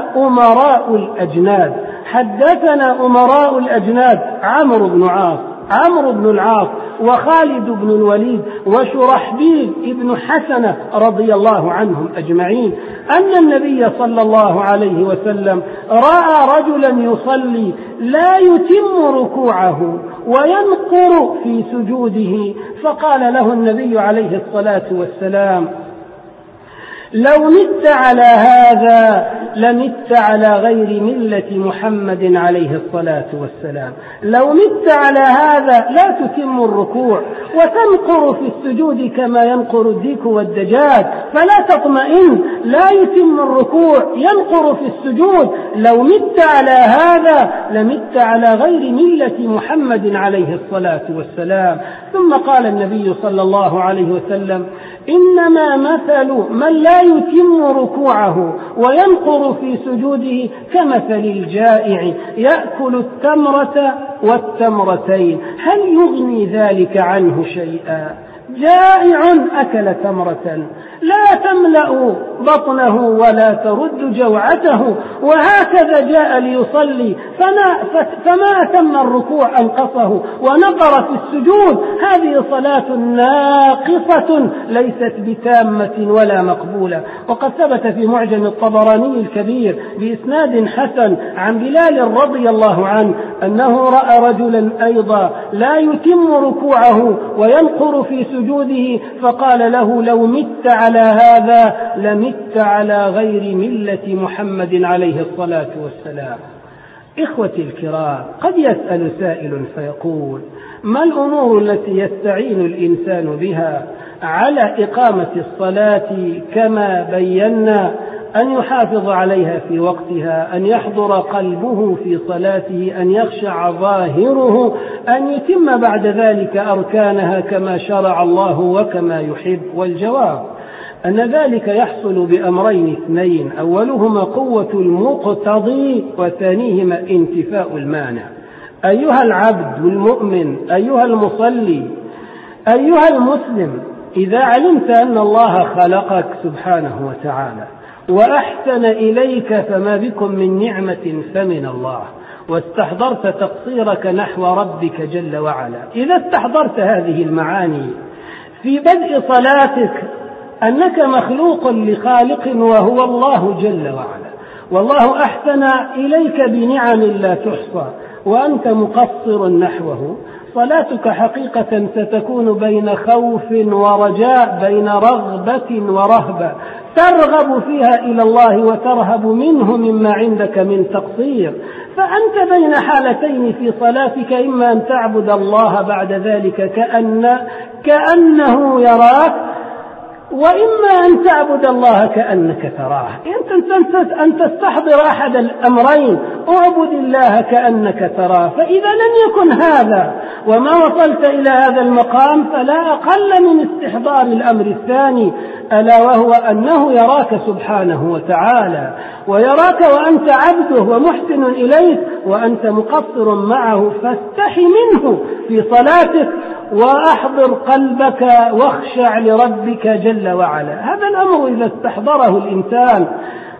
[SPEAKER 1] أمراء الأجناد عمرو بن العاص وخالد بن الوليد وشرحبيل بن حسنة رضي الله عنهم أجمعين أن النبي صلى الله عليه وسلم رأى رجلا يصلي لا يتم ركوعه وينقر في سجوده، فقال له النبي عليه الصلاة والسلام: لو مت على هذا لمت على غير ملة محمد عليه الصلاة والسلام. لو مت على هذا لا تتم الركوع وتنقر في السجود كما ينقر الديك والدجاج، فلا تطمئن، لا يتم الركوع، ينقر في السجود. لو مت على هذا لمت على غير ملة محمد عليه الصلاة والسلام. ثم قال النبي صلى الله عليه وسلم: إنما مثل من لا يتم ركوعه وينقر في سجوده كمثل الجائع يأكل التمرة والتمرتين، هل يغني ذلك عنه شيئا؟ جائع أكل تمرة لا تملأ بطنه ولا ترد جوعته، وهكذا جاء ليصلي فما أتم الركوع أنقصه ونقر في السجود. هذه صلاة ناقصة ليست بتامة ولا مقبولة. وقد ثبت في معجم الطبراني الكبير بإسناد حسن عن بلال رضي الله عنه أنه رأى رجلا أيضا لا يتم ركوعه وينقر في سجوده، فقال له: لو مت على هذا لمت على غير ملة محمد عليه الصلاة والسلام. إخوتي الكرام، قد يسأل سائل فيقول: ما الأمور التي يستعين الإنسان بها على إقامة الصلاة كما بينا؟ أن يحافظ عليها في وقتها، أن يحضر قلبه في صلاته، أن يخشع ظاهره، أن يتم بعد ذلك أركانها كما شرع الله وكما يحب. والجواب أن ذلك يحصل بأمرين اثنين: أولهما قوة المقتضي، وثانيهما انتفاء المانع. أيها العبد المؤمن، أيها المصلي، أيها المسلم، إذا علمت أن الله خلقك سبحانه وتعالى وأحسن إليك فما بكم من نعمة فمن الله، واستحضرت تقصيرك نحو ربك جل وعلا، إذا استحضرت هذه المعاني في بدء صلاتك أنك مخلوق لخالق وهو الله جل وعلا، والله أحسن إليك بنعم لا تحصى وأنت مقصر نحوه، صلاتك حقيقة ستكون بين خوف ورجاء، بين رغبة ورهبة، ترغب فيها إلى الله وترهب منه مما عندك من تقصير. فأنت بين حالتين في صلاتك: إما أن تعبد الله بعد ذلك كأنه يراك، وإما أن تعبد الله كأنك تراه. أن تستحضر أحد الأمرين: اعبد الله كأنك تراه. فإذا لم يكن هذا وما وصلت إلى هذا المقام فلا أقل من استحضار الأمر الثاني، ألا وهو أنه يراك سبحانه وتعالى، ويراك وأنت عبده ومحسن إليه وأنت مقصر معه، فاستحي منه في صلاتك وأحضر قلبك واخشع لربك جل وعلا. هذا الأمر إذا استحضره الإنسان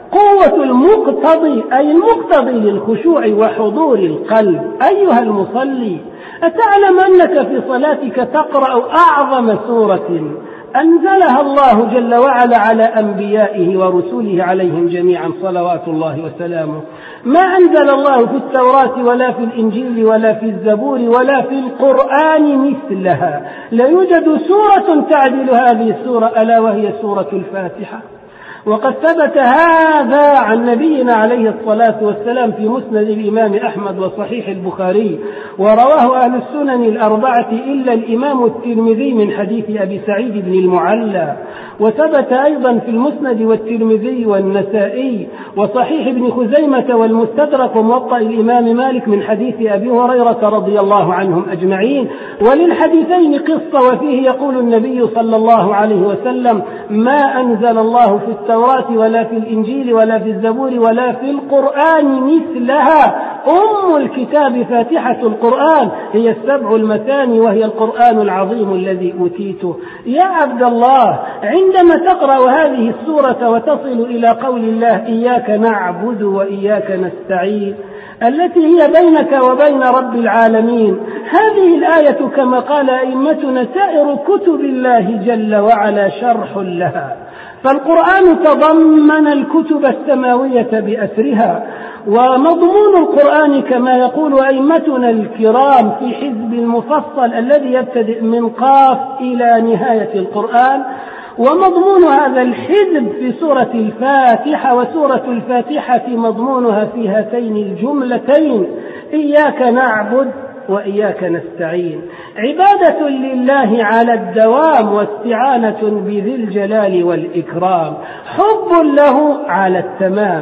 [SPEAKER 1] قوة المقتضي، أي المقتضي للخشوع وحضور القلب. أيها المصلي، أتعلم أنك في صلاتك تقرأ أعظم سورة أنزلها الله جل وعلا على أنبيائه ورسوله عليهم جميعا صلوات الله وسلامه؟ ما أنزل الله في التوراة ولا في الإنجيل ولا في الزبور ولا في القرآن مثلها. لا يوجد سورة تعدل هذه السورة، ألا وهي سورة الفاتحة. وقد ثبت هذا عن نبينا عليه الصلاة والسلام في مسند الإمام أحمد وصحيح البخاري، ورواه أهل السنن الأربعة إلا الإمام الترمذي من حديث أبي سعيد بن المعلى. وثبت أيضا في المسند والترمذي والنسائي وصحيح ابن خزيمة والمستدرك وموطأ الإمام مالك من حديث أبي هريرة رضي الله عنهم أجمعين. وللحديثين قصة، وفيه يقول النبي صلى الله عليه وسلم: ما أنزل الله في التوراة ولا في الإنجيل ولا في الزبور ولا في القرآن مثلها. أم الكتاب فاتحة القرآن، هي السبع المثاني وهي القرآن العظيم الذي أوتيته. يا عبد الله، عندما تقرأ هذه السورة وتصل إلى قول الله: إياك نعبد وإياك نستعين، التي هي بينك وبين رب العالمين، هذه الآية كما قال أئمتنا سائر كتب الله جل وعلا شرح لها. فالقرآن تضمن الكتب السماوية بأسرها، ومضمون القرآن كما يقول أئمتنا الكرام في حزب المفصل الذي يبتدئ من قاف إلى نهاية القرآن، ومضمون هذا الحزب في سورة الفاتحة. وسورة الفاتحة مضمونها في هاتين الجملتين: إياك نعبد وإياك نستعين، عبادة لله على الدوام واستعانة بذي الجلال والإكرام، حب له على التمام،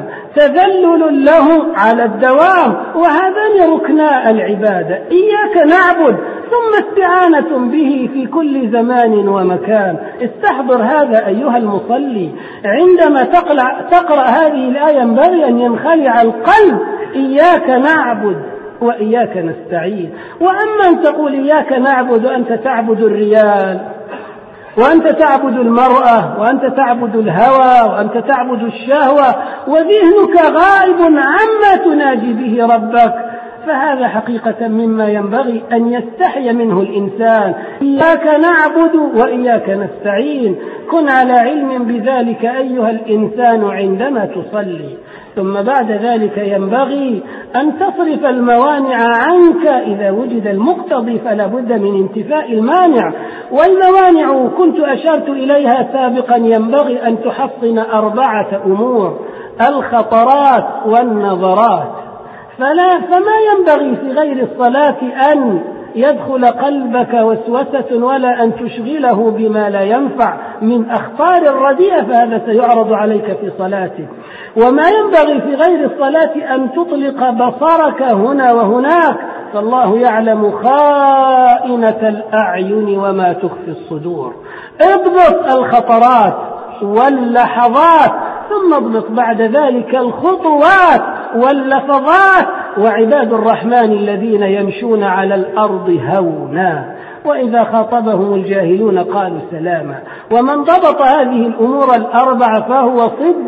[SPEAKER 1] تذلل له على الدوام، وهذان ركنا العبادة: إياك نعبد ثم استعانة به في كل زمان ومكان. استحضر هذا أيها المصلي، عندما تقرأ هذه الآية ينبغي أن ينخلع القلب: إياك نعبد وإياك نستعين. وأما أن تقول إياك نعبد وأنت تعبد الريال وأنت تعبد المرأة، وأنت تعبد الهوى، وأنت تعبد الشهوة، وذهنك غائب عما تناجي به ربك، فهذا حقيقة مما ينبغي أن يستحي منه الإنسان. إياك نعبد وإياك نستعين، كن على علم بذلك أيها الإنسان عندما تصلي. ثم بعد ذلك ينبغي أن تصرف الموانع عنك. إذا وجد المقتضي فلا بد من انتفاء المانع، والموانع كنت أشرت إليها سابقا ينبغي أن تحصن 4 أمور: الخطرات والنظرات. فما ينبغي في غير الصلاة أن يدخل قلبك وسوسة ولا أن تشغله بما لا ينفع من أخطار الرديئة، فهذا سيعرض عليك في صلاتك. وما ينبغي في غير الصلاة أن تطلق بصرك هنا وهناك، فالله يعلم خائنة الأعين وما تخفي الصدور. اضبط الخطرات واللحظات، ثم اضبط بعد ذلك الخطوات واللفظات. وعباد الرحمن الذين يمشون على الأرض هونا وإذا خاطبهم الجاهلون قالوا سلاما. ومن ضبط هذه الأمور 4 فهو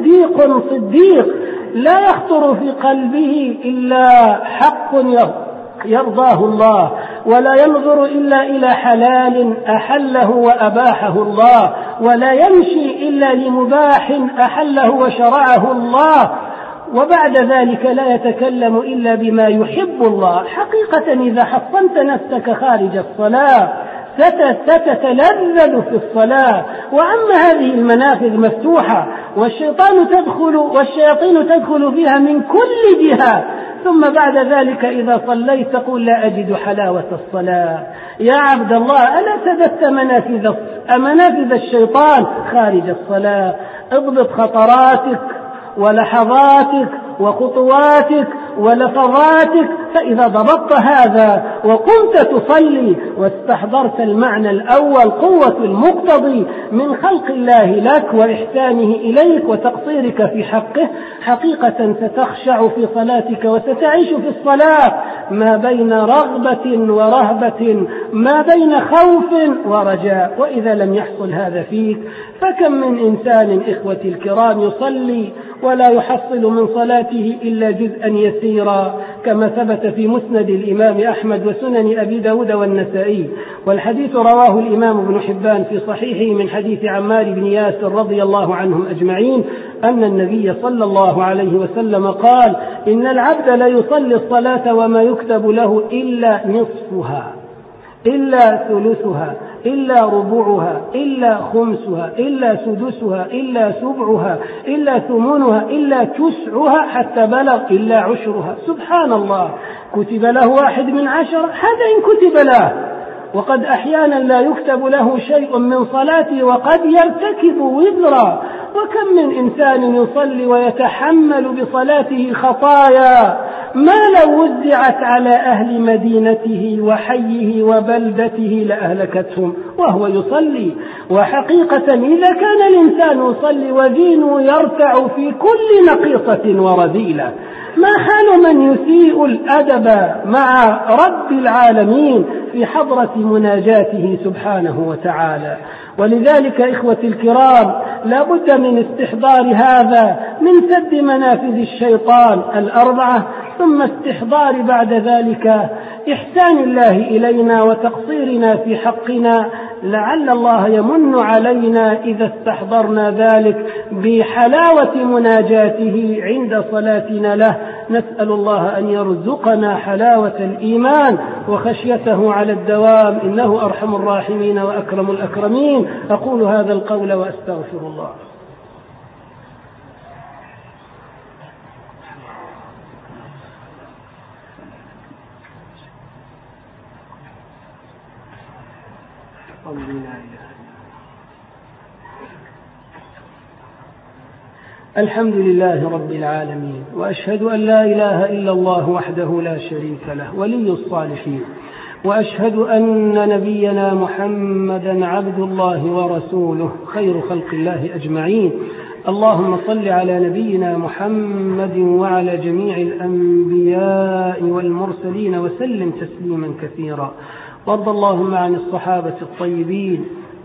[SPEAKER 1] صديق لا يخطر في قلبه إلا حق يرضاه الله، ولا ينظر إلا إلى حلال أحله وأباحه الله، ولا يمشي إلا لمباح أحله وشرعه الله، وبعد ذلك لا يتكلم إلا بما يحب الله. حقيقة إذا حصنت نفسك خارج الصلاة ستتلذذ في الصلاة. وأما هذه المنافذ مفتوحة والشياطين تدخل فيها من كل جهة، ثم بعد ذلك إذا صليت تقول لا أجد حلاوة الصلاة. يا عبد الله، ألا تدت منافذ الشيطان خارج الصلاة؟ اضبط خطراتك ولحظاتك وخطواتك ولفظاتك. فإذا ضبطت هذا وقمت تصلي واستحضرت المعنى الأول، قوة المقتضي من خلق الله لك وإحسانه إليك وتقصيرك في حقه، حقيقة ستخشع في صلاتك وستعيش في الصلاة ما بين رغبة ورهبة، ما بين خوف ورجاء. وإذا لم يحصل هذا فيك فكم من إنسان إخوتي الكرام يصلي ولا يحصل من صلاته إلا جزءا يسيرا، كما ثبت في مسند الإمام أحمد وسنن أبي داود والنسائي. والحديث رواه الإمام ابن حبان في صحيحه من حديث عمار بن ياسر رضي الله عنهم أجمعين أن النبي صلى الله عليه وسلم قال: إن العبد لا يصلي الصلاة وما يكتب له إلا نصفها، إلا ثلثها، إلا ربعها، إلا خمسها، إلا سدسها، إلا سبعها، إلا ثمنها، إلا تسعها، حتى بلغ إلا عشرها. سبحان الله، كتب له 1/10، هذا إن كتب له. وقد أحيانا لا يكتب له شيء من صلاته وقد يرتكب وزرا. وكم من إنسان يصلي ويتحمل بصلاته خطايا ما لو وزعت على أهل مدينته وحيه وبلدته لأهلكتهم وهو يصلي. وحقيقة إذا كان الإنسان يصلي ودينه يرتع في كل نقيصة ورذيلة، ما حال من يسيء الأدب مع رب العالمين في حضرة مناجاته سبحانه وتعالى؟ ولذلك إخوتي الكرام لا بد من استحضار هذا، من سد منافذ الشيطان 4، ثم استحضار بعد ذلك إحسان الله إلينا وتقصيرنا في حقنا. لعل الله يمن علينا إذا استحضرنا ذلك بحلاوة مناجاته عند صلاتنا له. نسأل الله أن يرزقنا حلاوة الإيمان وخشيته على الدوام، إنه أرحم الراحمين وأكرم الأكرمين. أقول هذا القول وأستغفر الله. الحمد لله رب العالمين، وأشهد أن لا إله إلا الله وحده لا شريك له ولي الصالحين، وأشهد أن نبينا محمدا عبد الله ورسوله خير خلق الله أجمعين. اللهم صل على نبينا محمد وعلى جميع الأنبياء والمرسلين وسلم تسليما كثيرا. وارض اللهم عن الصحابة الطيبين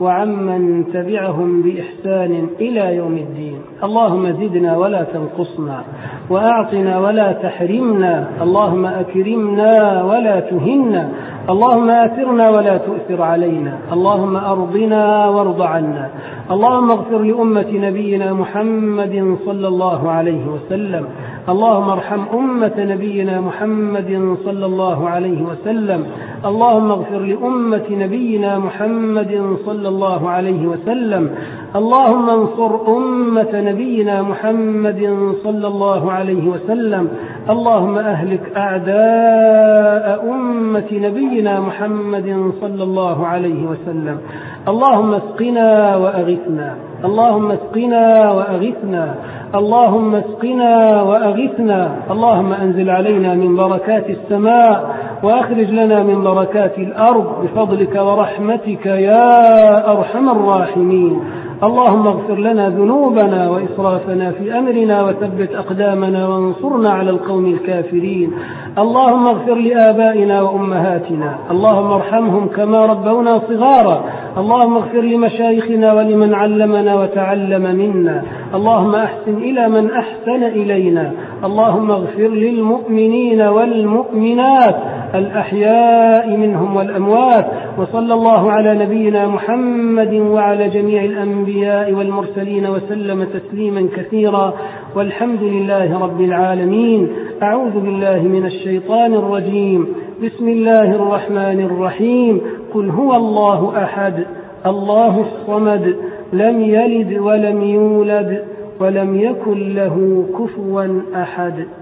[SPEAKER 1] وعمن تبعهم بإحسان إلى يوم الدين. اللهم زدنا ولا تنقصنا، وأعطنا ولا تحرمنا، اللهم أكرمنا ولا تهنا، اللهم آثرنا ولا تؤثر علينا، اللهم أرضنا وارض عنا. اللهم اغفر لأمة نبينا محمد صلى الله عليه وسلم، اللهم ارحم أمة نبينا محمد صلى الله عليه وسلم، اللهم اغفر لأمة نبينا محمد صلى الله عليه وسلم، اللهم انصر أمة نبينا محمد صلى الله عليه وسلم، اللهم أهلك أعداء أمة نبينا محمد صلى الله عليه وسلم. اللهم اسقنا وأغثنا، اللهم اسقنا وأغثنا، اللهم اسقنا وأغثنا، اللهم أنزل علينا من بركات السماء وأخرج لنا من بركات الأرض بفضلك ورحمتك يا أرحم الراحمين. اللهم اغفر لنا ذنوبنا وإسرافنا في أمرنا وثبت أقدامنا وانصرنا على القوم الكافرين. اللهم اغفر لآبائنا وأمهاتنا، اللهم ارحمهم كما ربونا صغارا. اللهم اغفر لمشايخنا ولمن علمنا وتعلم منا. اللهم أحسن إلى من أحسن إلينا. اللهم اغفر للمؤمنين والمؤمنات الأحياء منهم والأموات. وصلى الله على نبينا محمد وعلى جميع الأنبياء والمرسلين وسلم تسليما كثيرا، والحمد لله رب العالمين. أعوذ بالله من الشيطان الرجيم. بسم الله الرحمن الرحيم. قل هو الله أحد الله الصمد لم يلد ولم يولد ولم يكن له كفوا أحد.